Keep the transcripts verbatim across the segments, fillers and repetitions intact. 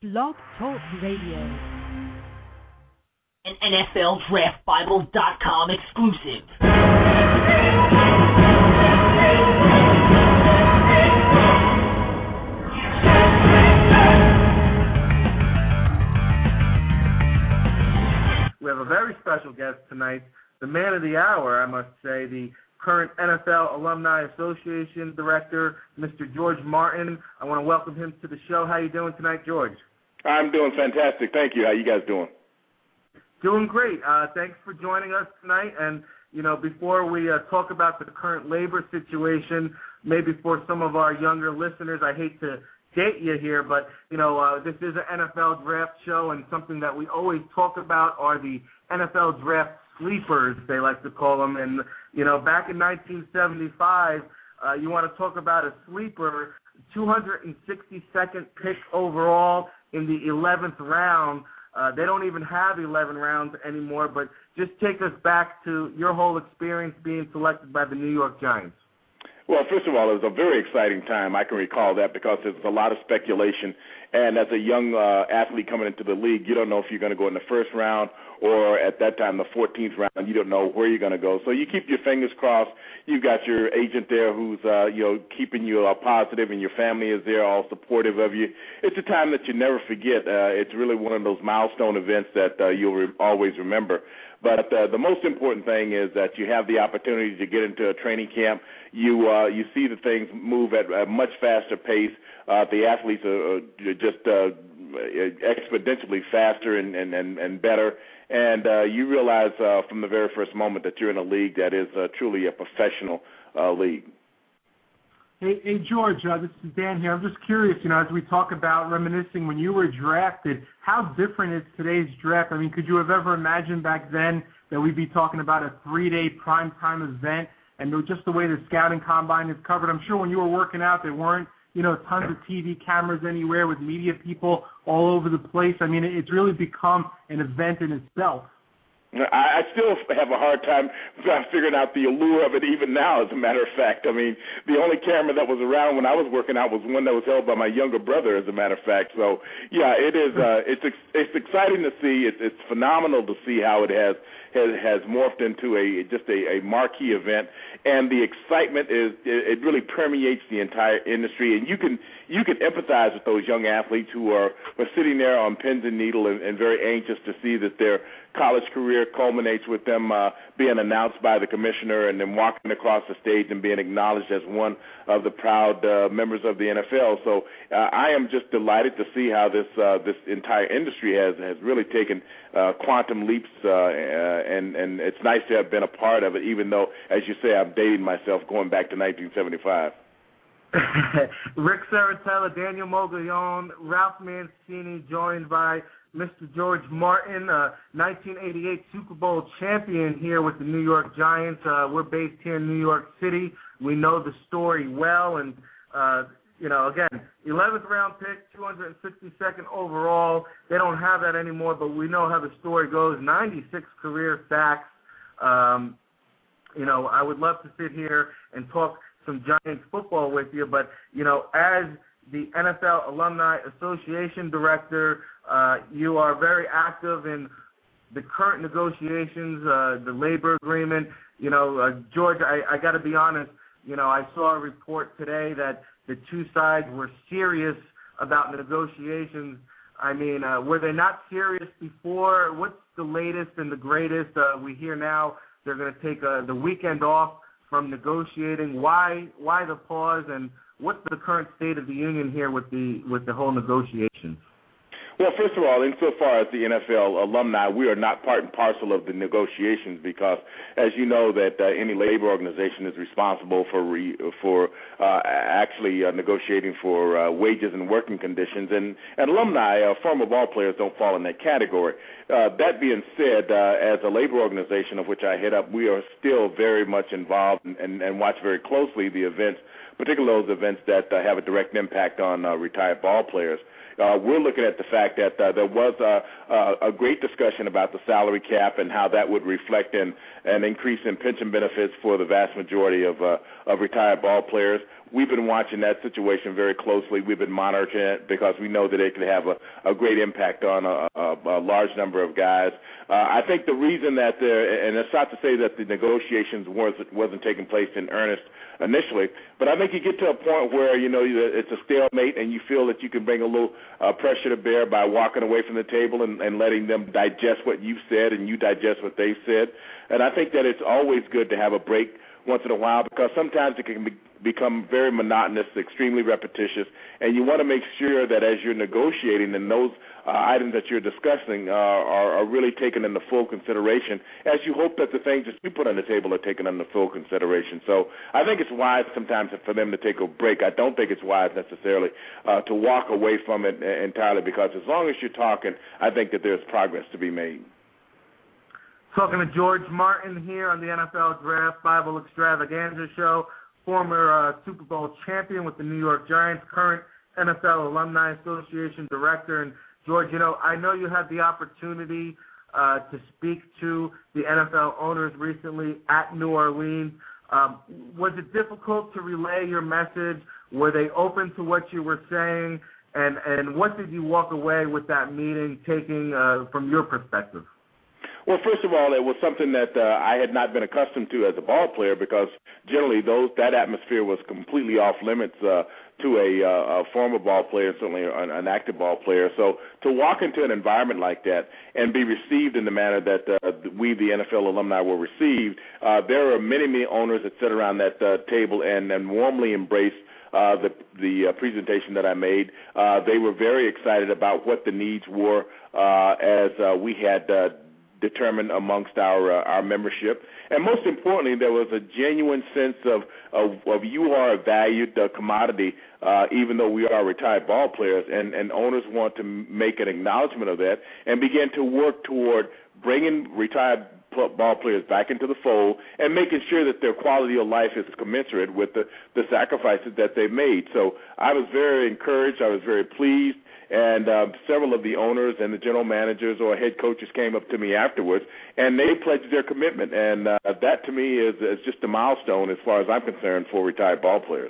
Blog Talk Radio. An N F L Draft Bible dot com exclusive. We have a very special guest tonight, the man of the hour, I must say, the current N F L Alumni Association Director, Mister George Martin. I want to welcome him to the show. How are you doing tonight, George? I'm doing fantastic. Thank you. How you guys doing? Doing great. Uh, thanks for joining us tonight. And, you know, before we uh, talk about the current labor situation, maybe for some of our younger listeners, I hate to date you here, but, you know, uh, this is an N F L draft show, and something that we always talk about are the N F L draft sleepers, they like to call them. And, you know, back in nineteen seventy-five, uh, you want to talk about a sleeper, two hundred sixty-second pick overall in the eleventh round. Uh, they don't even have eleven rounds anymore, but just take us back to your whole experience being selected by the New York Giants. Well, first of all, it was a very exciting time. I can recall that because there was a lot of speculation. And as a young uh, athlete coming into the league, you don't know if you're going to go in the first round or at that time the fourteenth round. You don't know where you're going to go. So you keep your fingers crossed. You've got your agent there who's, uh, you know, keeping you uh, positive, and your family is there all supportive of you. It's a time that you never forget. Uh, it's really one of those milestone events that uh, you'll re- always remember. But uh, the most important thing is that you have the opportunity to get into a training camp. You uh, you see the things move at a much faster pace. Uh, the athletes are, are just uh, exponentially faster and, and, and, and better. And uh, you realize uh, from the very first moment that you're in a league that is uh, truly a professional uh, league. Hey, hey George, uh, this is Dan here. I'm just curious, you know, as we talk about reminiscing when you were drafted, how different is today's draft? I mean, could you have ever imagined back then that we'd be talking about a three-day primetime event and just the way the scouting combine is covered? I'm sure when you were working out, there weren't, you know, tons of T V cameras anywhere with media people all over the place. I mean, it's really become an event in itself. I still have a hard time figuring out the allure of it even now, as a matter of fact. I mean, the only camera that was around when I was working out was one that was held by my younger brother, as a matter of fact. So, yeah, it is. Uh, it's it's exciting to see. It's, it's phenomenal to see how it has has, has morphed into a just a, a marquee event, and the excitement is it, it really permeates the entire industry. And you can you can empathize with those young athletes who are, are sitting there on pins and needles and, and very anxious to see that their college career culminates with them uh, being announced by the commissioner and then walking across the stage and being acknowledged as one of the proud uh, members of the N F L. So uh, I am just delighted to see how this uh, this entire industry has, has really taken uh, quantum leaps, uh, uh, and, and it's nice to have been a part of it, even though, as you say, I'm dating myself going back to nineteen seventy-five. Rick Saratella, Daniel Moglione, Ralph Mancini, joined by Mister George Martin, uh, nineteen eighty-eight Super Bowl champion here with the New York Giants. Uh, we're based here in New York City. We know the story well, and, uh, you know, again, eleventh round pick, two hundred sixty-second overall. They don't have that anymore, but we know how the story goes. ninety-six career sacks. Um, you know, I would love to sit here and talk some Giants football with you, but, you know, as the N F L Alumni Association Director, uh, you are very active in the current negotiations, uh, the labor agreement. You know, uh, George, I, I got to be honest, you know, I saw a report today that the two sides were serious about the negotiations. I mean, uh, were they not serious before? What's the latest and the greatest? Uh, we hear now they're going to take uh, the weekend off from negotiating. Why why the pause, and what's the current state of the union here with the with the whole negotiations? Well, first of all, insofar as the N F L alumni, we are not part and parcel of the negotiations because, as you know, that uh, any labor organization is responsible for re, for uh, actually uh, negotiating for uh, wages and working conditions, and, and alumni, uh, former ball players, don't fall in that category. Uh, that being said, uh, as a labor organization of which I head up, we are still very much involved and, and, and watch very closely the events, particularly those events that uh, have a direct impact on uh, retired ball players. Uh, we're looking at the fact that uh, there was a, a, a great discussion about the salary cap and how that would reflect in an increase in pension benefits for the vast majority of, uh, of retired ball players. we've been watching that situation very closely. We've been monitoring it because we know that it could have a, a great impact on a, a, a large number of guys. Uh, I think the reason that there, and it's not to say that the negotiations wasn't, wasn't taking place in earnest initially, but I think you get to a point where, you know, it's a stalemate and you feel that you can bring a little uh, pressure to bear by walking away from the table and, and letting them digest what you've said and you digest what they've said. And I think that it's always good to have a break once in a while because sometimes it can be, become very monotonous, extremely repetitious, and you want to make sure that as you're negotiating and those uh, items that you're discussing uh, are, are really taken into full consideration, as you hope that the things that you put on the table are taken into full consideration. So I think it's wise sometimes for them to take a break. I don't think it's wise necessarily uh, to walk away from it entirely because as long as you're talking, I think that there's progress to be made. Talking to George Martin here on the N F L Draft Bible Extravaganza Show, former uh, Super Bowl champion with the New York Giants, current N F L Alumni Association director. And, George, you know, I know you had the opportunity uh, to speak to the N F L owners recently at New Orleans. Um, was it difficult to relay your message? Were they open to what you were saying? And, and what did you walk away with that meeting taking uh, from your perspective? Well, first of all, it was something that uh, I had not been accustomed to as a ball player because generally those that atmosphere was completely off limits uh, to a, uh, a former ball player, certainly an, an active ball player. So to walk into an environment like that and be received in the manner that uh, we, the N F L alumni, were received, uh, there are many, many owners that sit around that uh, table and, and warmly embrace Uh, the the uh, presentation that I made. Uh, they were very excited about what the needs were uh, as uh, we had uh, determined amongst our uh, our membership. And most importantly, there was a genuine sense of, of, of you are a valued uh, commodity, uh, even though we are retired ball players, and, and owners want to make an acknowledgement of that and begin to work toward bringing retired ball players back into the fold and making sure that their quality of life is commensurate with the, the sacrifices that they made. So I was very encouraged. I was very pleased. And uh, several of the owners and the general managers or head coaches came up to me afterwards, and they pledged their commitment. And uh, that, to me, is, is just a milestone as far as I'm concerned for retired ball players.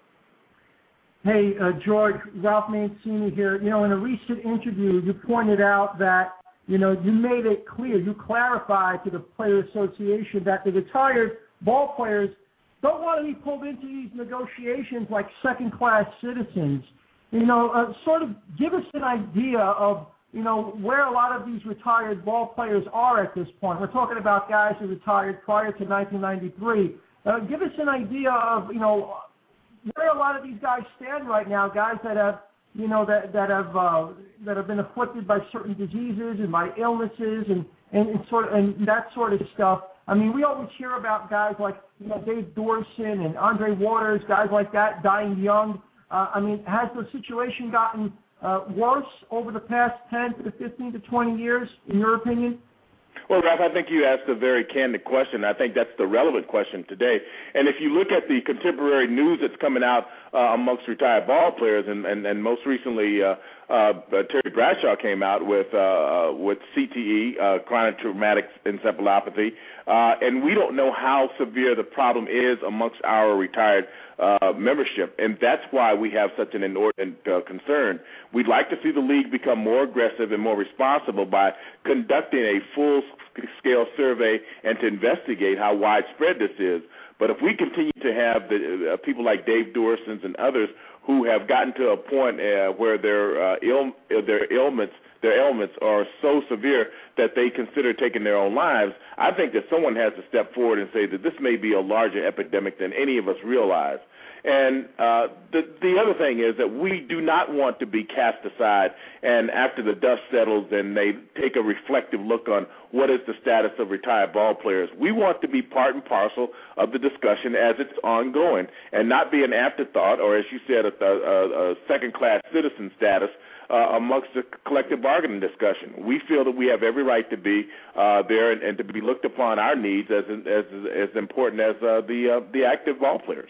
Hey, uh, George, Ralph Mancini here. You know, in a recent interview, you pointed out that, you know, you made it clear, you clarified to the Player Association that the retired ball players don't want to be pulled into these negotiations like second-class citizens. You know, uh, sort of give us an idea of, you know, where a lot of these retired ball players are at this point. We're talking about guys who retired prior to nineteen ninety-three. Uh, give us an idea of, you know, where a lot of these guys stand right now, guys that have, you know, that that have uh, that have been afflicted by certain diseases and by illnesses and, and, and sort of and that sort of stuff. I mean, we always hear about guys like, you know, Dave Dorson and Andre Waters, guys like that dying young. Uh, I mean, has the situation gotten uh, worse over the past ten to fifteen to twenty years, in your opinion? Well, Ralph, I think you asked a very candid question. I think that's the relevant question today. And if you look at the contemporary news that's coming out uh, amongst retired ball players, and, and, and most recently uh, uh, Terry Bradshaw came out with uh, with C T E, uh, chronic traumatic encephalopathy, uh, and we don't know how severe the problem is amongst our retired uh, membership, and that's why we have such an inordinate uh, concern. We'd like to see the league become more aggressive and more responsible by conducting a full-scale survey and to investigate how widespread this is. But if we continue to have the uh, people like Dave Dorsons and others who have gotten to a point uh, where their uh, Ill, their ailments their ailments are so severe that they consider taking their own lives, I think that someone has to step forward and say that this may be a larger epidemic than any of us realize. And uh, the, the other thing is that we do not want to be cast aside and after the dust settles and they take a reflective look on what is the status of retired ball players. We want to be part and parcel of the discussion as it's ongoing and not be an afterthought or, as you said, a, a, a second-class citizen status Uh, amongst the collective bargaining discussion. We feel that we have every right to be uh, there and, and to be looked upon our needs as as as important as uh, the uh, the active ball players.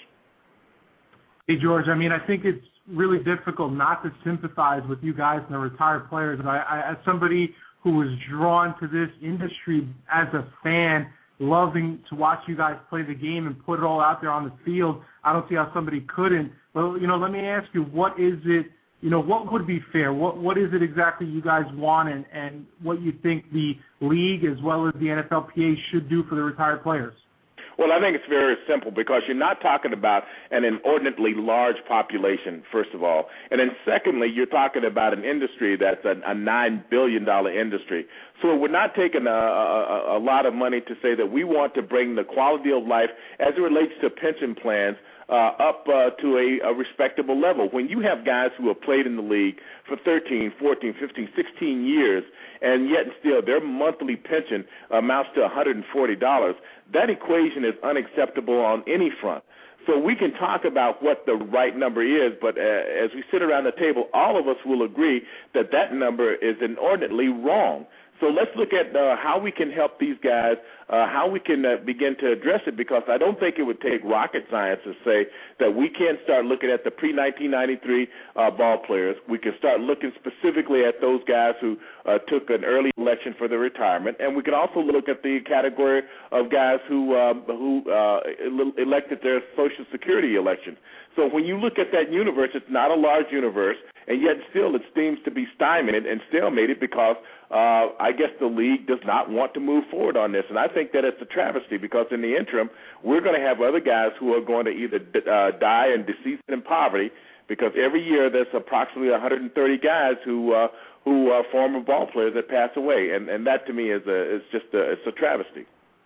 Hey, George, I mean, I think it's really difficult not to sympathize with you guys and the retired players. And I, I, as somebody who was drawn to this industry as a fan, loving to watch you guys play the game and put it all out there on the field. I don't see how somebody couldn't. But, you know, let me ask you, what is it, you know, what would be fair? What What is it exactly you guys want, and, and what you think the league as well as the N F L P A should do for the retired players? Well, I think it's very simple because you're not talking about an inordinately large population, first of all. And then secondly, you're talking about an industry that's a, a nine billion dollars industry. So we're not taking a, a, a lot of money to say that we want to bring the quality of life as it relates to pension plans uh, up uh, to a, a respectable level. When you have guys who have played in the league for thirteen, fourteen, fifteen, sixteen years, and yet still their monthly pension amounts to one hundred forty dollars, that equation is unacceptable on any front. So we can talk about what the right number is, but uh, as we sit around the table, all of us will agree that that number is inordinately wrong. So let's look at uh, how we can help these guys, uh, how we can uh, begin to address it, because I don't think it would take rocket science to say that we can start looking at the pre nineteen ninety-three uh, ball players. We can start looking specifically at those guys who uh, took an early election for their retirement, and we can also look at the category of guys who uh, who uh, elected their Social Security election. So when you look at that universe, it's not a large universe, and yet still it seems to be stymied and stalemated because uh, I guess the league does not want to move forward on this. And I think that it's a travesty because in the interim, we're going to have other guys who are going to either uh, die and deceased in poverty, because every year there's approximately one hundred thirty guys who uh, who are former ball players that pass away, and, and that to me is a is just a, it's a travesty.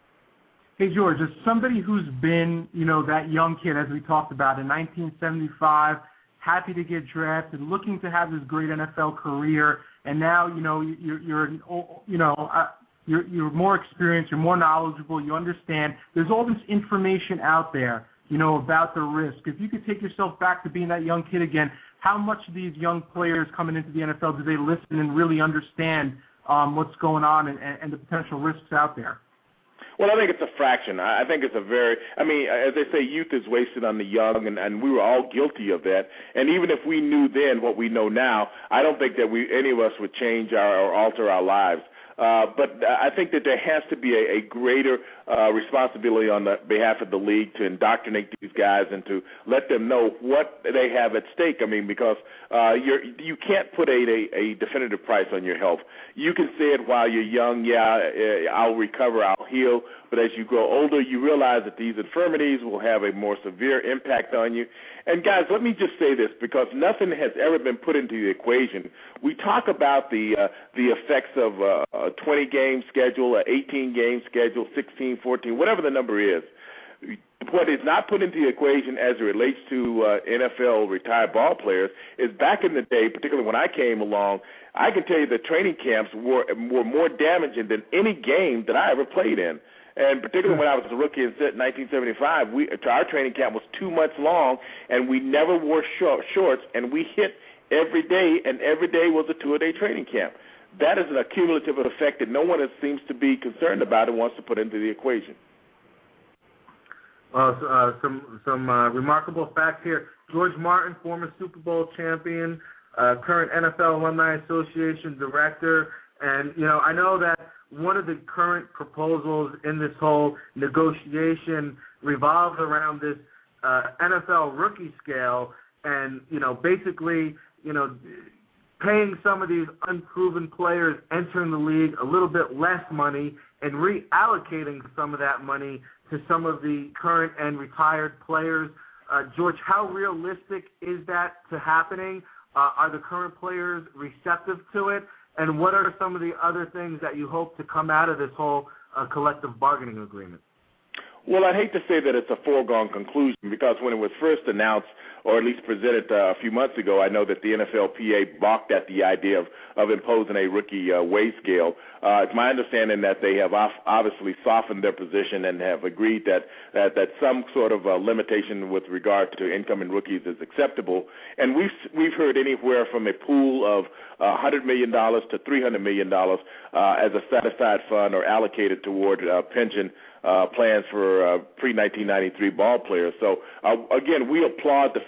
Hey, George, as somebody who's been, you know, that young kid, as we talked about, in nineteen seventy-five, happy to get drafted, looking to have this great N F L career, and now, you know, you're, you're you know, uh, you're, you're more experienced, you're more knowledgeable, you understand. There's all this information out there, you know, about the risk. If you could take yourself back to being that young kid again, how much of these young players coming into the N F L do they listen and really understand um, what's going on and, and the potential risks out there? Well, I think it's a fraction. I think it's a very, I mean, as they say, youth is wasted on the young, and, and we were all guilty of that. And even if we knew then what we know now, I don't think that we any of us would change our, or alter our lives. Uh, but I think that there has to be a, a greater uh, responsibility on the behalf of the league to indoctrinate these guys and to let them know what they have at stake. I mean, because uh, you're, you can't put a, a, a definitive price on your health. You can say it while you're young, yeah, I'll recover, I'll heal. But as you grow older, you realize that these infirmities will have a more severe impact on you. And, guys, let me just say this, because nothing has ever been put into the equation. We talk about the uh, the effects of uh, a twenty-game schedule, an eighteen-game schedule, sixteen, fourteen, whatever the number is. What is not put into the equation as it relates to uh, N F L retired ball players is back in the day, particularly when I came along, I can tell you that training camps were, were more damaging than any game that I ever played in. And particularly when I was a rookie in nineteen seventy-five, we, our training camp was two months long, and we never wore short, shorts, and we hit every day, and every day was a two-a-day training camp. That is an accumulative effect that no one seems to be concerned about and wants to put into the equation. Uh, so, uh, some some uh, remarkable facts here. George Martin, former Super Bowl champion, uh, current N F L Alumni Association director, and you know I know that one of the current proposals in this whole negotiation revolves around this uh, N F L rookie scale, and you know basically you know paying some of these unproven players entering the league a little bit less money and reallocating some of that money to some of the current and retired players. Uh, George, how realistic is that to happening? Uh, are the current players receptive to it? And what are some of the other things that you hope to come out of this whole uh, collective bargaining agreement? Well, I'd hate to say that it's a foregone conclusion, because when it was first announced, or at least presented uh, a few months ago, I know that the N F L P A balked at the idea of, of imposing a rookie uh, wage scale. Uh, it's my understanding that they have off, obviously softened their position and have agreed that that, that some sort of uh, limitation with regard to income in rookies is acceptable. And we've we've heard anywhere from a pool of uh, one hundred million dollars to three hundred million dollars uh, as a set-aside fund or allocated toward uh, pension Uh, plans for uh, pre nineteen ninety-three ball players. So, uh, again, we applaud the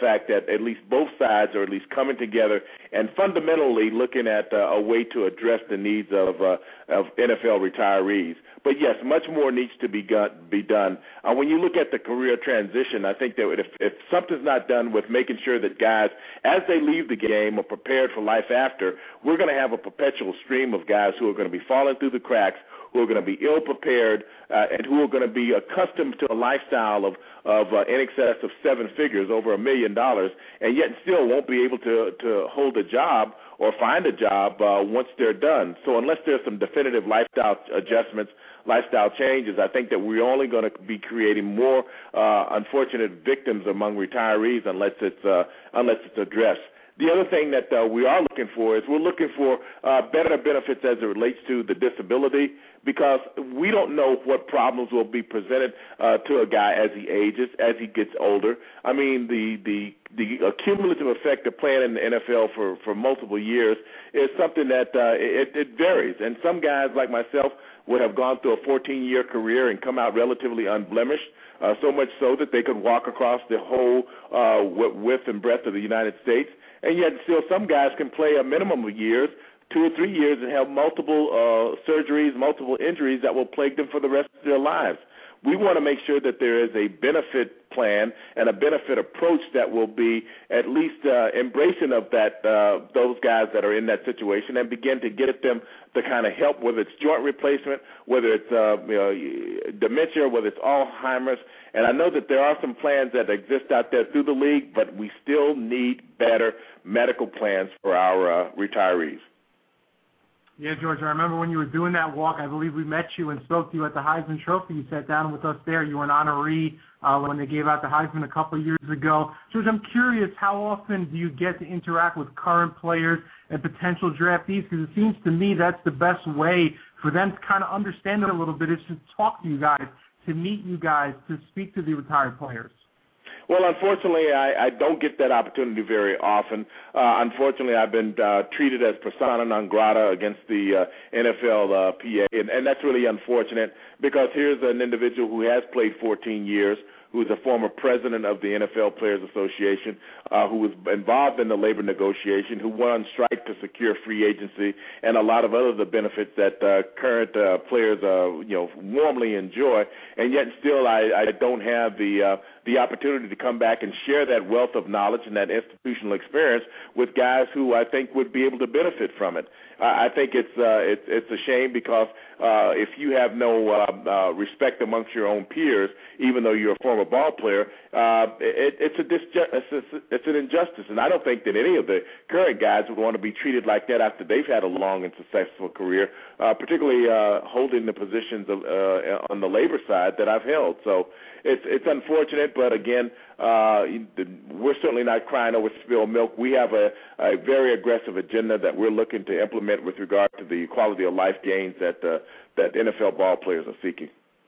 fact that at least both sides are at least coming together and fundamentally looking at uh, a way to address the needs of uh, of N F L retirees. But, yes, much more needs to be, got, be done. Uh, when you look at the career transition, I think that if, if something's not done with making sure that guys, as they leave the game, are prepared for life after, we're going to have a perpetual stream of guys who are going to be falling through the cracks, who are going to be ill-prepared, uh, and who are going to be accustomed to a lifestyle of, of uh, in excess of seven figures, over a million dollars, and yet still won't be able to, to hold a job or find a job uh, once they're done. So unless there's some definitive lifestyle adjustments, lifestyle changes, I think that we're only going to be creating more uh, unfortunate victims among retirees unless it's uh, unless it's addressed. The other thing that uh, we are looking for is we're looking for uh, better benefits as it relates to the disability, because we don't know what problems will be presented uh, to a guy as he ages, as he gets older. I mean, the the, the cumulative effect of playing in the N F L for, for multiple years is something that uh, it, it varies. And some guys like myself would have gone through a fourteen-year career and come out relatively unblemished, uh, so much so that they could walk across the whole uh, width and breadth of the United States. And yet still some guys can play a minimum of years, two or three years, and have multiple uh, surgeries, multiple injuries that will plague them for the rest of their lives. We want to make sure that there is a benefit plan and a benefit approach that will be at least uh, embracing of that uh, those guys that are in that situation, and begin to get at them the kind of help, whether it's joint replacement, whether it's uh, you know, dementia, whether it's Alzheimer's. And I know that there are some plans that exist out there through the league, but we still need better medical plans for our uh, retirees. Yeah, George, I remember when you were doing that walk, I believe we met you and spoke to you at the Heisman Trophy. You sat down with us there. You were an honoree uh, when they gave out the Heisman a couple of years ago. George, I'm curious, how often do you get to interact with current players and potential draftees? Because it seems to me that's the best way for them to kind of understand it a little bit, is to talk to you guys, to meet you guys, to speak to the retired players. Well, unfortunately, I, I don't get that opportunity very often. Uh, unfortunately, I've been uh, treated as persona non grata against the uh, N F L uh, P A, and, and that's really unfortunate, because here's an individual who has played fourteen years, who's a former president of the N F L Players Association, uh, who was involved in the labor negotiation, who went on strike to secure free agency, and a lot of other the benefits that uh, current uh, players, uh, you know, warmly enjoy. And yet, still, I, I don't have the uh, the opportunity to come back and share that wealth of knowledge and that institutional experience with guys who I think would be able to benefit from it. I think it's uh, it's it's a shame, because uh, if you have no uh, uh, respect amongst your own peers, even though you're a former ball player, uh, it, it's a disju- it's, a, it's an injustice, and I don't think that any of the current guys would want to be treated like that after they've had a long and successful career, uh, particularly uh, holding the positions of, uh, on the labor side that I've held. So it's it's unfortunate, but again, uh, we're certainly not crying over spilled milk. We have a, a very aggressive agenda that we're looking to implement with regard to the quality of life gains that uh, that N F L ball players are seeking.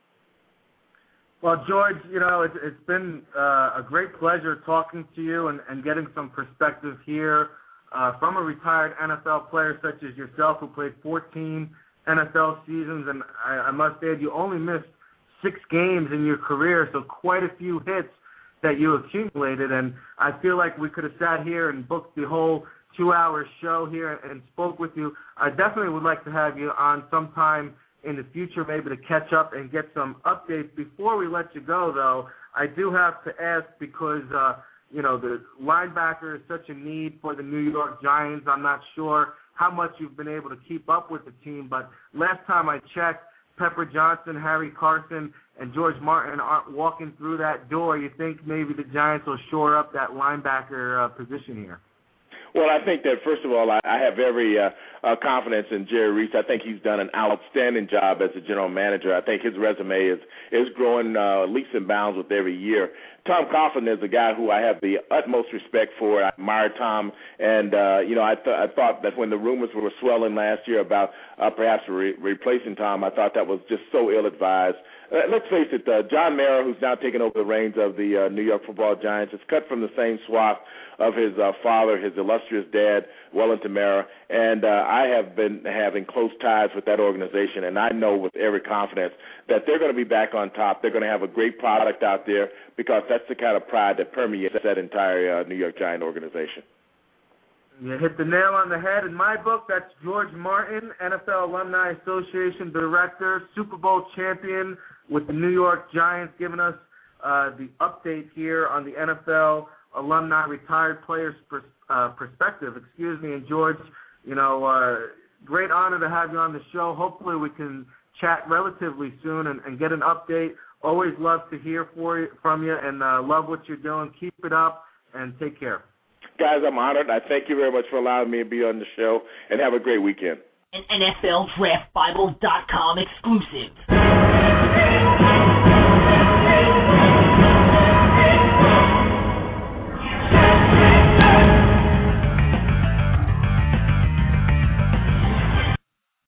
Well, George, you know, it's, it's been uh, a great pleasure talking to you and, and getting some perspective here uh, from a retired N F L player such as yourself, who played fourteen N F L seasons, and I, I must add, you only missed six games in your career, so quite a few hits that you accumulated. And I feel like we could have sat here and booked the whole two-hour show here and spoke with you. I definitely would like to have you on sometime in the future, maybe to catch up and get some updates. Before we let you go, though, I do have to ask, because, uh, you know, the linebacker is such a need for the New York Giants. I'm not sure how much you've been able to keep up with the team, but last time I checked, Pepper Johnson, Harry Carson, and George Martin aren't walking through that door. You think maybe the Giants will shore up that linebacker uh, position here? Well, I think that, first of all, I, I have every uh, uh, confidence in Jerry Reese. I think he's done an outstanding job as a general manager. I think his resume is, is growing uh, leaps and bounds with every year. Tom Coughlin is a guy who I have the utmost respect for. I admire Tom, and, uh, you know, I, th- I thought that when the rumors were swelling last year about uh, perhaps re- replacing Tom, I thought that was just so ill-advised. Uh, let's face it, uh, John Mara, who's now taken over the reins of the uh, New York Football Giants, is cut from the same swath of his uh, father, his illustrious dad, Wellington Mara, and uh, I have been having close ties with that organization, and I know with every confidence that they're going to be back on top. They're going to have a great product out there because that's the kind of pride that permeates that entire uh, New York Giant organization. You hit the nail on the head. In my book, that's George Martin, N F L Alumni Association Director, Super Bowl champion with the New York Giants, giving us uh, the update here on the N F L Alumni Retired Players pers- uh, Perspective. Excuse me. And George, you know, uh, great honor to have you on the show. Hopefully we can chat relatively soon and, and get an update. Always love to hear for you, from you, and uh, love what you're doing. Keep it up, and take care. Guys, I'm honored. I thank you very much for allowing me to be on the show, and have a great weekend. An N F L Draft Bible dot com exclusive.